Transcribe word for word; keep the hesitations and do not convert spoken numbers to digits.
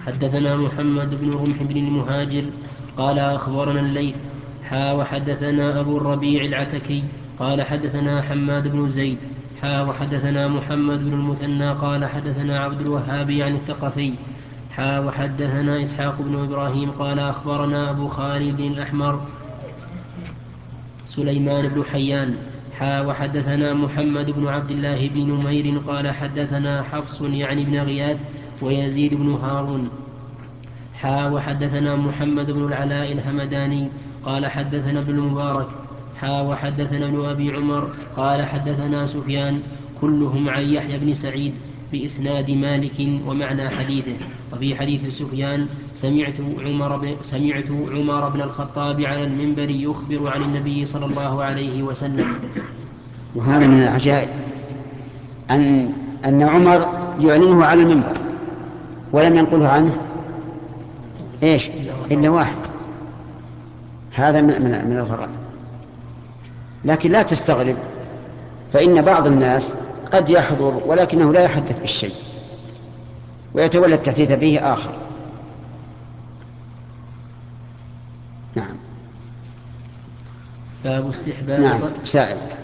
حدثنا محمد بن رمح بن المهاجر قال أخبرنا الليث حا وحدثنا أبو الربيع العتكي قال حدثنا حماد بن زيد حا وحدثنا محمد بن المثنى قال حدثنا عبد الوهاب عن الثقفي حا وحدثنا إسحاق بن إبراهيم قال أخبرنا أبو خالد الأحمر سليمان بن حيان حا وحدثنا محمد بن عبد الله بن نمير قال حدثنا حفص يعني بن غياث ويزيد بن هارون حا وحدثنا محمد بن العلاء الهمداني قال حدثنا ابن المبارك حا وحدثنا ابن أبي عمر قال حدثنا سفيان كلهم عن يحيى بن سعيد بإسناد مالك ومعنى حديثه. وفي حديث سفيان سمعت عمر, ب... سمعت عمر بن الخطاب على المنبر يخبر عن النبي صلى الله عليه وسلم. وهذا من العجائب أن, أن عمر يعلنه على المنبر ولم ينقله عنه إيش إلا واحد. هذا من, من, من الغرائب. لكن لا تستغرب، فإن بعض الناس قد يحضر ولكنه لا يحدث بالشيء ويتولى التحديث به آخر. نعم. باب استحباب نعم. سائل.